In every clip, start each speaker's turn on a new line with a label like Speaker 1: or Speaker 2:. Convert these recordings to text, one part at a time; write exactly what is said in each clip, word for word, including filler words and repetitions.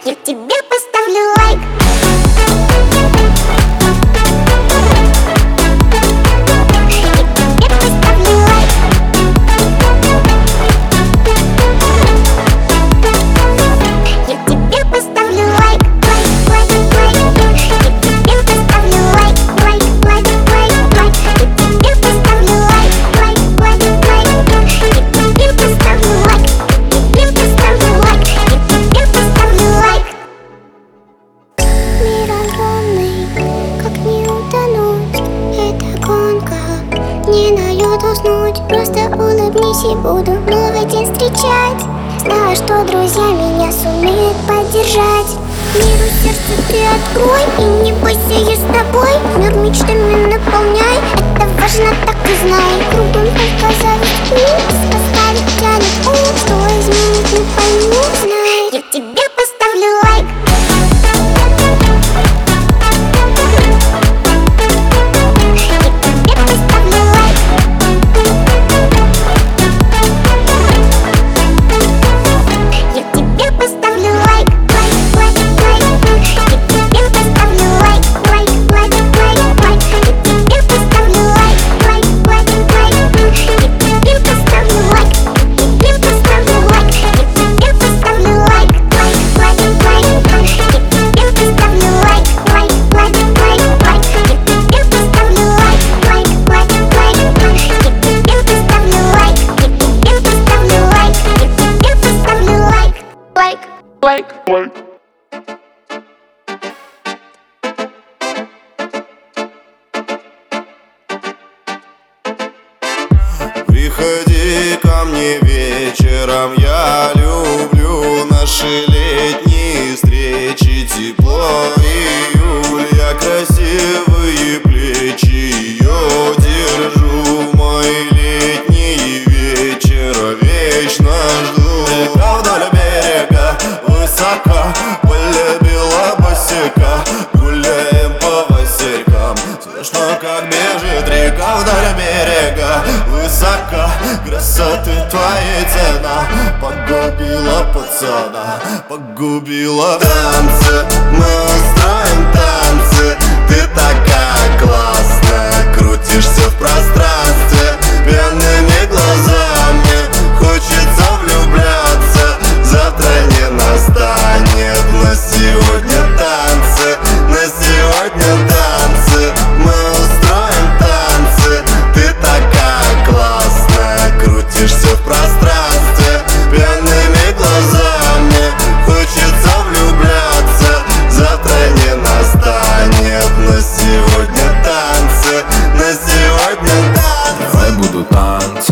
Speaker 1: Я тебе поставлю лайк.
Speaker 2: Не дает уснуть, просто улыбнись и буду новый день встречать. Знаю, что друзья меня сумеют поддержать. Миру сердце ты открой и не бойся, я с тобой. Мир мечтами наполняй, это важно, так и знай. Кругом только зависть, сказка ведь тянет ум. Что изменить не пойму, знай.
Speaker 1: Я тебе поставлю лайк.
Speaker 3: Лайк, лайк.
Speaker 4: Приходи ко мне вечером, я люблю наши летние встречи. Тепло июля, красивые плечи, ее держу. Мой летний вечер вечно жду. Река вдоль берега, высоко, полюбила босика. Гуляем по василькам, слышно, как бежит река вдоль берега. Высоко, красоты твоей цена погубила пацана, погубила. Танцы, мы устроим танцы. Ты такая классная, крутишься в пространстве пьяными глазами. Хочется влюбляться, завтра не настанет. Но сегодня танцы, на сегодня танцы. Мы устроим танцы. Ты такая классная, крутишься в пространстве пьяными глазами. Хочется влюбляться, завтра не настанет. Но сегодня танцы, на сегодня танцы.
Speaker 5: Давай будут танцы,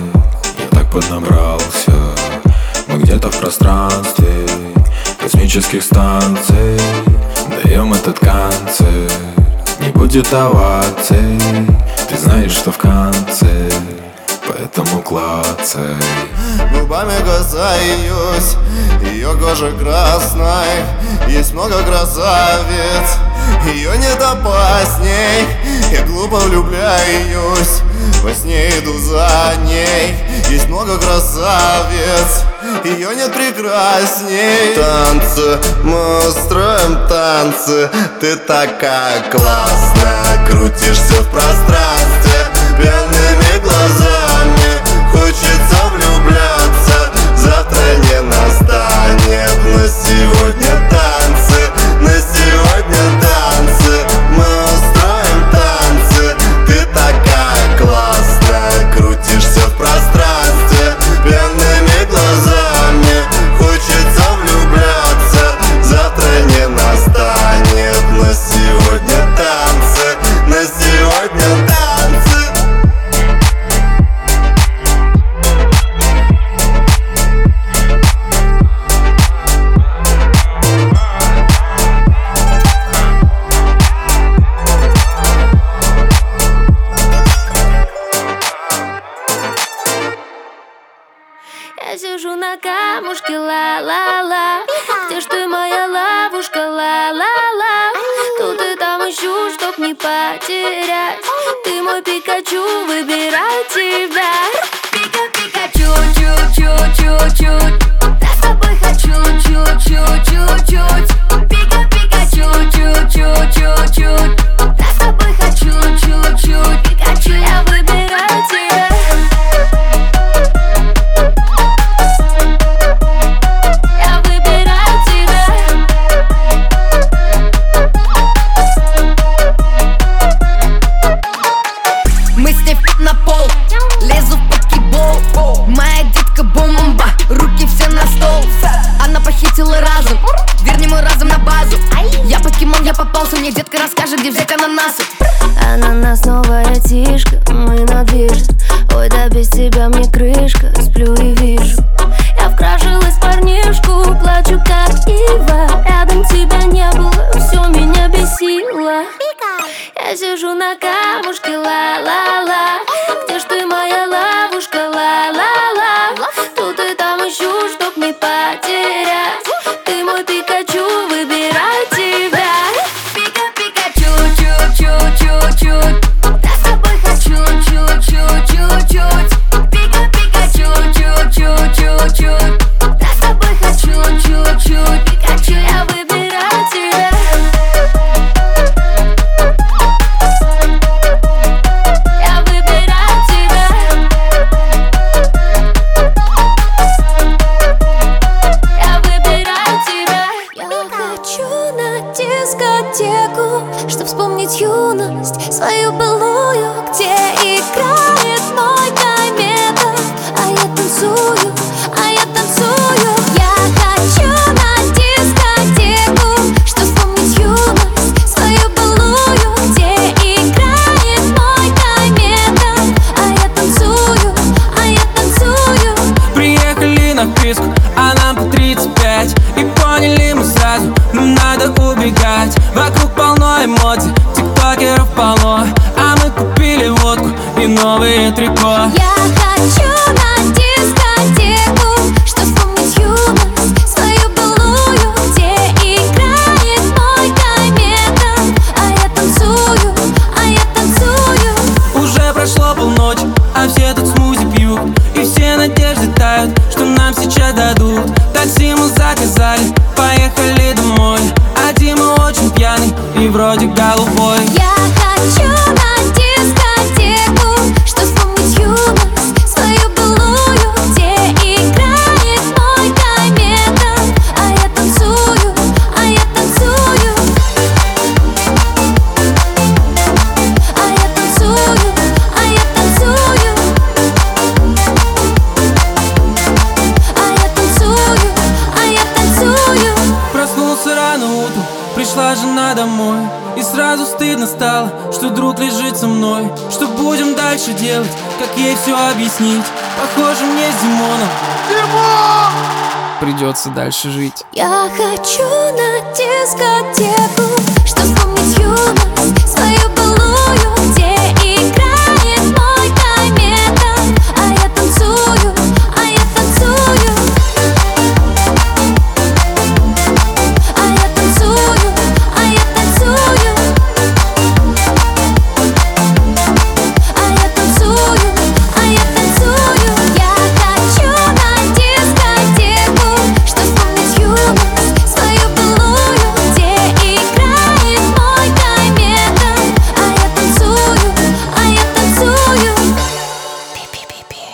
Speaker 5: я так поднабрался. Мы где-то в пространстве космических станций даем этот концерт. Не будет оваций, ты знаешь, что в конце, поэтому клацай.
Speaker 4: Губами касаюсь ее кожи красной. Есть много красавиц, ее нет опасней. Я глупо влюбляюсь, во сне иду за ней. Есть много красавиц, ее нет прекрасней. Танцы, мы устроим танцы. Ты такая классная, крутишься в пространстве пьяными глазами. Хочется влюбляться, завтра не настанет. Но сегодня танцы, на сегодня танцы. Мы устроим танцы. Ты такая классная, крутишься в пространстве пьяными глазами. Хочется влюбляться, завтра не настанет. Но сегодня танцы, на сегодня танцы.
Speaker 6: Я сижу на камушке, ла-ла-ла. Где ж ты, моя ловушка, ла-ла-ла. Тут и там ищу, чтоб не потерять. Ты мой Пикачу, выбирай тебя. Пика-пикачу, чу-чу-чу-чу. Я с тобой хочу, чу-чу-чу-чу.
Speaker 7: пять. И поняли мы сразу, нам надо убегать. Вокруг полно эмоций, тиктокеров полно, а мы купили водку и новые трико.
Speaker 6: Я хочу на дискотеку, чтоб вспомнить юность свою былую, где играет мой комета. А я танцую, а я танцую.
Speaker 7: Уже прошло полночи, а все тут смузи пьют, и все надежды тают, что нам сейчас дадут. Такси мы заказали, поехали домой, а Дима очень пьяный и вроде голубой.
Speaker 6: Я хочу на дискотеку, чтоб вспомнить юность свою былую, где играет мой комета. А я танцую, а я танцую. А я танцую, а я танцую. А я танцую, а я танцую.
Speaker 7: Проснулся рано утром, пришла жена домой, и сразу стыдно стало, что друг лежит со мной. Что будем дальше делать, как ей все объяснить? Похоже, мне с Димоном придется дальше жить.
Speaker 6: Я хочу на дискотеку, чтоб вспомнить юность свою былую, где играет мой комета. А я танцую, а я танцую. А я танцую, а я танцую. А я танцую, а я танцую. Я хочу на дискотеку, чтоб вспомнить юность свою былую, где играет мой комета. А я танцую, а я танцую. Пи-пи-пи-пи.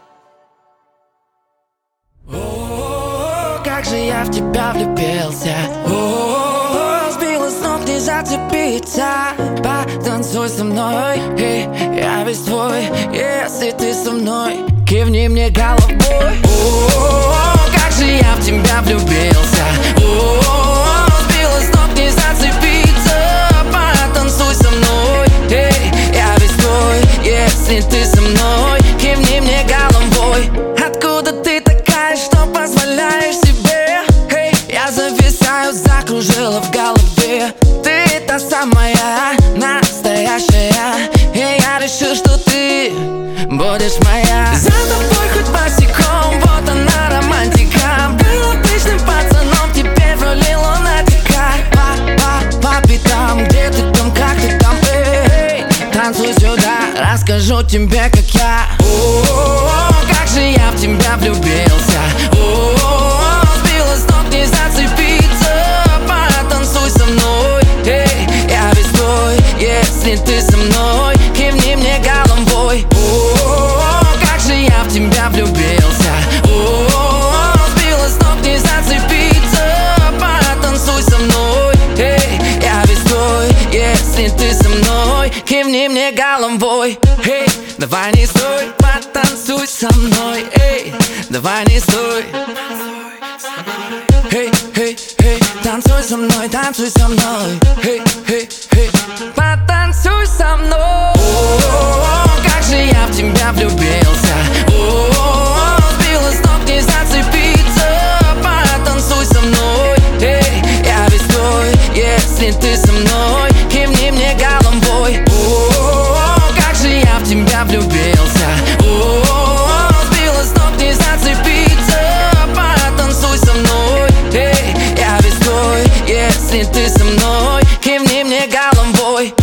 Speaker 8: О, как же я в тебя влюбился. О, сбила с ног, не зацепиться. Потанцуй со мной, эй, я весь твой. Если ты со мной, кивни мне головой. О, как же я в тебя влюбился. О, сбила с ног, не зацепиться. Потанцуй со мной, эй, я весь твой. Если ты со мной, кивни мне головой. Откуда ты такая, что позволяешь себе? Эй, я зависаю, закружила в голове. Ты та самая, настоящая. И я решил, что ты будешь моя. За тобой хоть босиком, вот она романтика. Был обычным пацаном, теперь в роли лунатика. По, по, по пятам, где ты там, как ты там, эй, танцуй сюда, расскажу тебе, как я. О, как же я в тебя влюбился. О, сбила с ног, не зацепиться. Потанцуй со мной, эй, я весь твой. Если ты со мной, кивни мне головой. О, как же я в тебя влюбился. О, сбила с ног, не зацепиться. Потанцуй со мной, эй, я весь твой. Если ты со мной, кивни мне головой. Эй, давай не стой, потанцуй со мной. Эй, давай не стой. Эй, эй, эй, танцуй со мной, танцуй со мной. Эй, эй, эй, потанцуй со мной. О, как же я в тебя влюбился. О, сбила с ног, не зацепиться. Потанцуй со мной, эй, я весь твой. Если ты со мной, кивни мне головой. О, как же я в тебя влюбился. О, сбила с ног, не зацепиться. Потанцуй со мной, эй, я весь твой. Если ты со мной, кивни мне головой.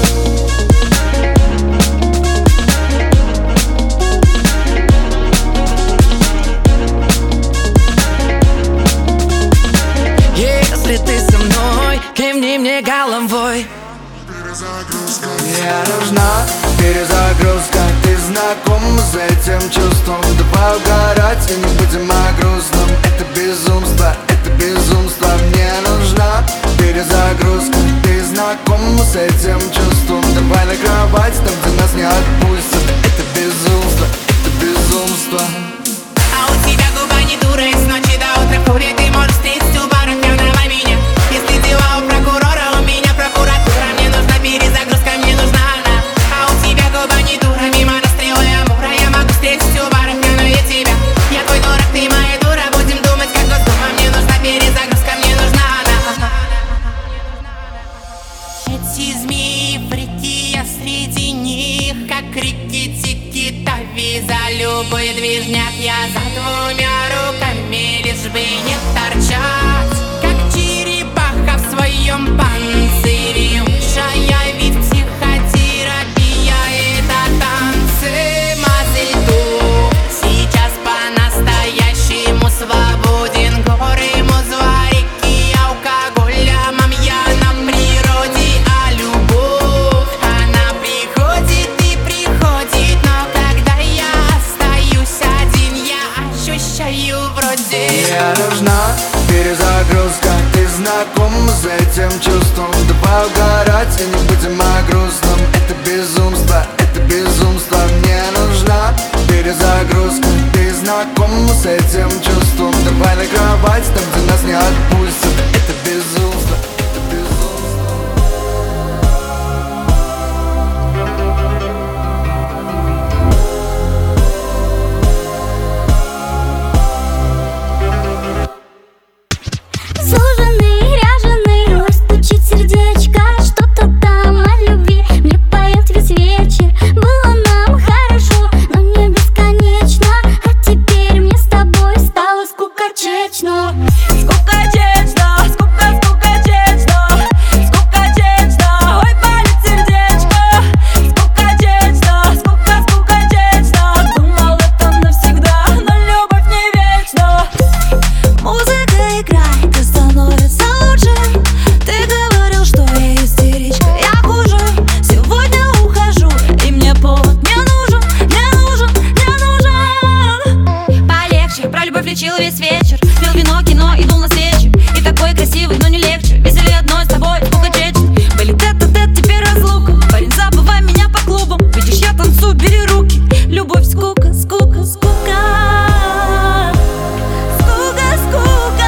Speaker 8: Если ты со мной, кивни мне головой.
Speaker 4: Мне нужна перезагрузка. Ты знаком с этим чувством. Давай угорать и не будем о грустном. Это безумство, это безумство. Мне нужна перезагрузка. Ты знаком с этим чувством. Давай на кровать, там где нас не отпустят. Это безумство, это безумство.
Speaker 3: А у тебя губа не дура, и с ночи до утра в клубе ты можешь встретить у баров, не давай меня. Если дела у прокурора, у меня прокуратура. Мне нужна перезагрузка, мне нужна она. А у тебя губа не дура, мимо расстрела и амура. Я могу встретить у баров, пьяную тебя. Я твой дурак, ты моя дура, будем думать, как Госдума. Мне нужна
Speaker 4: знаком с этим чувством. Давай угорать и не будем о грустном. Это безумство, это безумство. Мне нужна перезагрузка. Ты знаком с этим чувством. Давай на кровать, там где нас не отпустят. Это безумство, это безумство.
Speaker 2: Суженый, ряженый, ой, стучит сердечко. Что-то там о любви мне поет весь вечер. Было нам хорошо, но не бесконечно. А теперь мне с тобой стало скукотечно.
Speaker 6: Скукотечно, скука, скукотечно, скукотечно, ой, болит сердечко. Скукотечно, скука, скукотечно. Думал, это навсегда, но любовь не вечна. Музыка играет, и становится лучше. Ты говорил, что я истеричка, я хуже. Сегодня ухожу, и мне повод не нужен, не нужен, не нужен. Полегче, про любовь лечил весь вечер. Пил вино, кино и дул на свечи. И такой красивый, но не легче. Веселее одной с тобой, скукотечно. Были тет-а-тет, теперь разлука. Парень, забывай меня по клубам. Видишь, я танцую, бери руки. Любовь, скука, скука, скука. Скука, скука.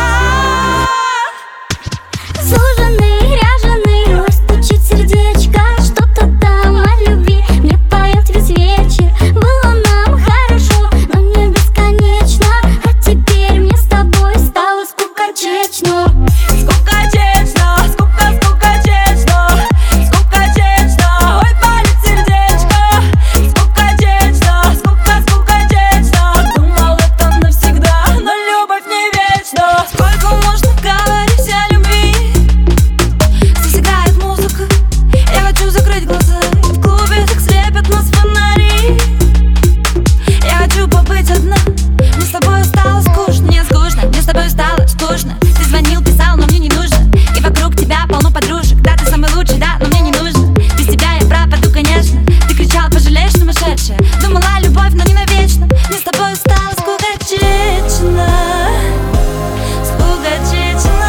Speaker 2: Суженый, ряженый, ой, стучит сердечко. Что-то там о любви мне поет весь вечер. Было нам хорошо, но не бесконечно. А теперь мне с тобой стало скукотечно.
Speaker 6: Скукотечно, скука, скукотечно, скукотечно, ой, болит сердечко. Скукотечно, скука, скукотечно. Думал, это навсегда, но любовь не вечна. Сколько можно говорить о любви? Здесь играет музыка, я хочу закрыть глаза. И в клубе так слепят нас фонари. Я хочу побыть одна. Мне с тобой стало скучно, мне скучно, мне с тобой стало скучно. Ты звонил, писал, но мне не нужно. И вокруг тебя полно подружек. Да, ты самый лучший, да, но мне не нужно. Без тебя я пропаду, конечно. Ты кричал, пожалеешь, сумасшедшая. Думала, любовь, но не навечно. Мне с тобой стало скукотечно. Скукотечно.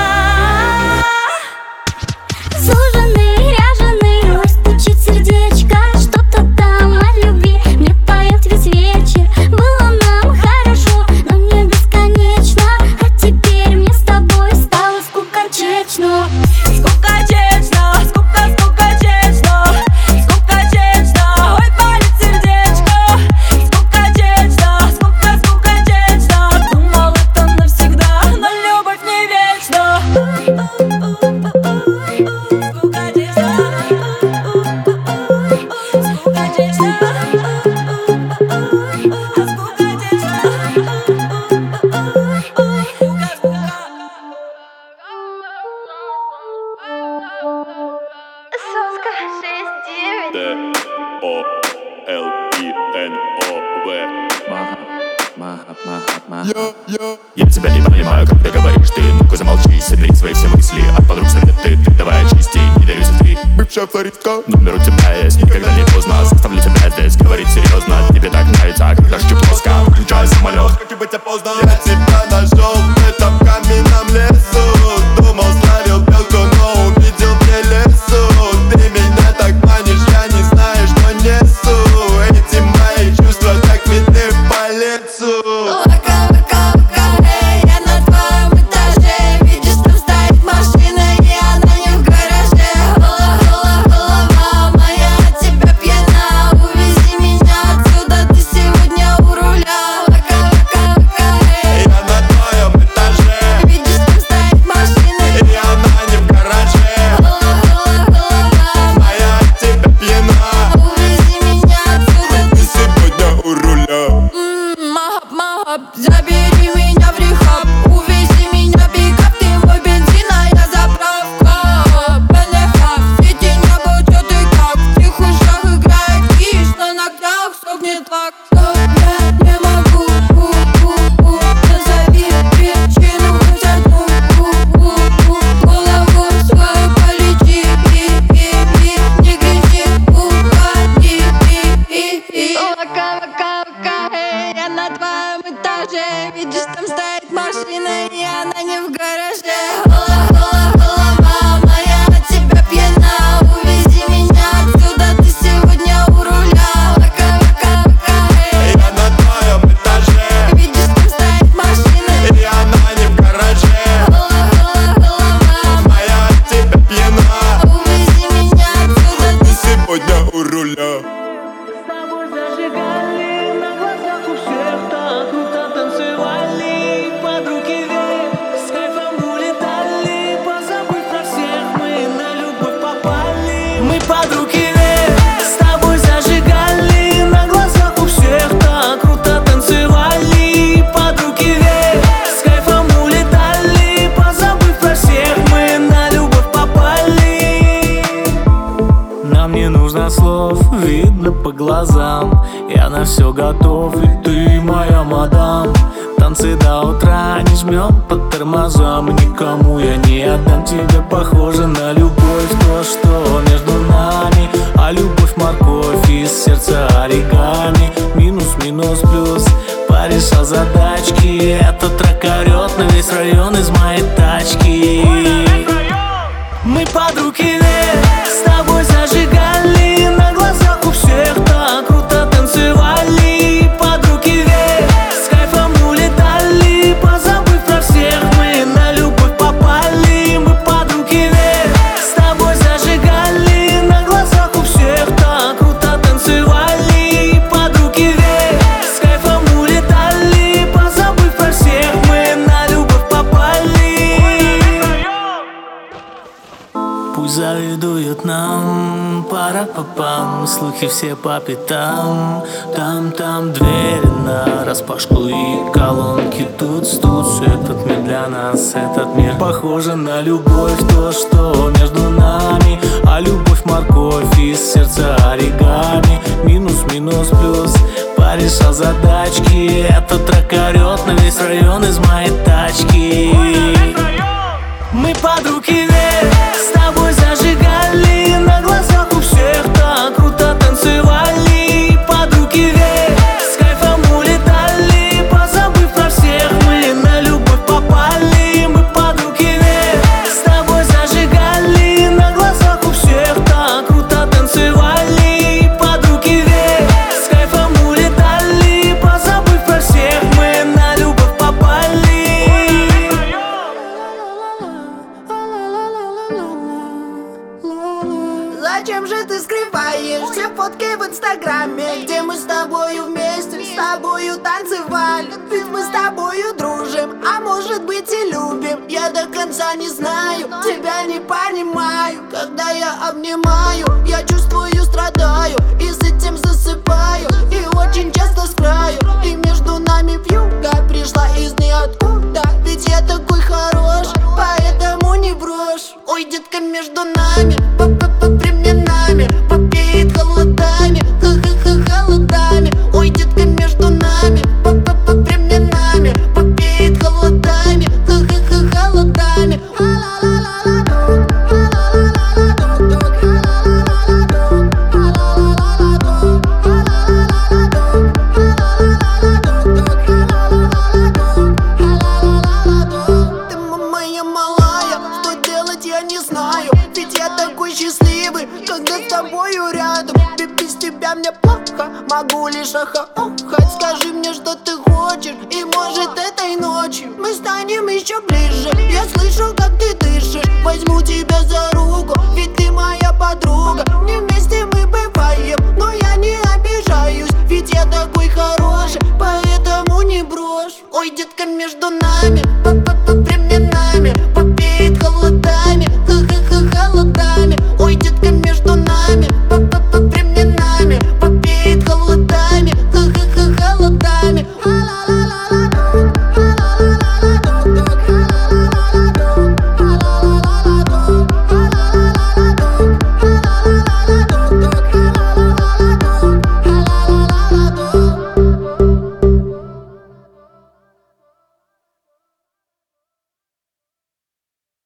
Speaker 2: Суженый, ряженый, ой, стучит сердечко. Что-то там о любви мне поет весь вечер. Было нам хорошо, но не бесконечно. А теперь мне с тобой стало скукотечно.
Speaker 6: Скукотечно, скука, скукотечно, скукотечно, ой, болит сердечко. Скукотечно, скука, скукотечно. Думал, это навсегда, но любовь не вечна. Скукотечно, скукотечно.
Speaker 2: Соска шесть девять.
Speaker 5: Д О Л И Н О В. Я тебя не понимаю, как ты говоришь ты. Ну-ка замолчи, собери свои все мысли. От подруг советы, ты давай очисти. Не даюсь ты, бывшая флористка. Номер у тебя есть, никогда не поздно. Заставлю тебя здесь говорить серьезно. Тебе так нравится, когда ждет плоско. Включай самолет, как и быть опоздно.
Speaker 9: Я тебя нашел в этом каменном лесу. Думал, словил белку, но увидел мне лесу. Ты меня так манишь, я не знаю, что несу. Эти мои чувства так видны по лицу.
Speaker 6: Вака, вака, вака, эй, я на твоем этаже. Видишь, там стоит машина, и она не в гараже. Гола, гола, голова моя от тебя пьяна. Увези меня отсюда, ты сегодня у руля. Вака, вака, вака, эй,
Speaker 9: Я на твоем этаже.
Speaker 6: видишь, там стоит машина,
Speaker 9: И она не в гараже.
Speaker 6: гола, гола, голова
Speaker 9: Моя от тебя пьяна.
Speaker 6: увези меня отсюда,
Speaker 9: Ты сегодня у руля.
Speaker 6: М, Махап, махап, забери меня в рехаб. Увези меня, пикап, ты мой бензин, а я заправка. Бенефак, сети небо, чё ты как? В тех ушах играет киш, на ногтях сохнет лак. Что я не могу, у-у-у, назови причину, хоть одну, у-у-у. Голову свою полечи, и-и-и, не грехи, уходи, и-и-и. Вака, вака, вака, эй, я на твоем этаже. Видишь, там стоит машина, и она не в гараже.
Speaker 10: глазам. Я на все готов, и ты моя мадам. Танцы до утра, не жмем под тормозам. Никому я не отдам, тебе похоже на любовь. То, что между нами, а любовь морковь, из сердца оригами. Минус, минус, плюс, порешал задачки. Этот трек орет на весь район из моей тачки. Мы под руки вверх, с тобой зажигали. На глазах у всех так круто танцевали. Под руки вверх, с кайфом улетали. Позабыв про всех, мы на любовь попали. Мы под руки вверх, с тобой зажигали. На глазах у всех так круто танцевали. Под руки вверх, с кайфом улетали. Позабыв про всех, мы на любовь попали. Пусть завидуют нам, пара-па-пам. Слухи все по пятам. Там-там двери на распашку и колонки туц-туц. Этот мир для нас, этот мир похоже на любовь. То, что между нами, а любовь морковь, из сердца оригами. Минус, минус, плюс, порешал задачки. Этот трек орет на весь район из моей тачки. Мы под руки вверх, с тобой зажигали. На глазах у всех так круто танцевали. Под руки вверх, с кайфом улетали. Позабыв про всех, мы на любовь попали. Мы под руки вверх, с тобой зажигали. На глазах у всех так круто танцевали. Под руки вверх, с кайфом улетали. Позабыв про всех, мы на любовь попали.
Speaker 11: Зачем же ты скрываешь все фотки в инстаграме, где мы с тобою вместе, с тобою танцевали? Ведь мы с тобою дружим, а может быть и любим. Я до конца не знаю, тебя не понимаю. Когда я обнимаю, я чувствую, страдаю, и с этим засыпаю, и очень часто с краю. И между нами вьюга пришла из ниоткуда. Ведь я такой хороший, поэтому не брошь. Ой, детка, между нами по временами попеет холодами, ха-ха-ха, холодами. Ой, детка, между нами по временами попеет холодами, ха-ха-ха, холодами. Ты моя малая, что делать я не знаю. Ведь я такой счастливый, когда с тобою рядом. Ведь без тебя мне плохо, могу лишь охо-охать. Скажи мне, что ты хочешь, и может этой ночью мы станем еще ближе. Я слышу, как ты дышишь, возьму тебя за руку, ведь ты моя подруга. Не вместе мы бываем, но я не обижаюсь, ведь я такой хороший, поэтому не брошь. Ой, детка, между нами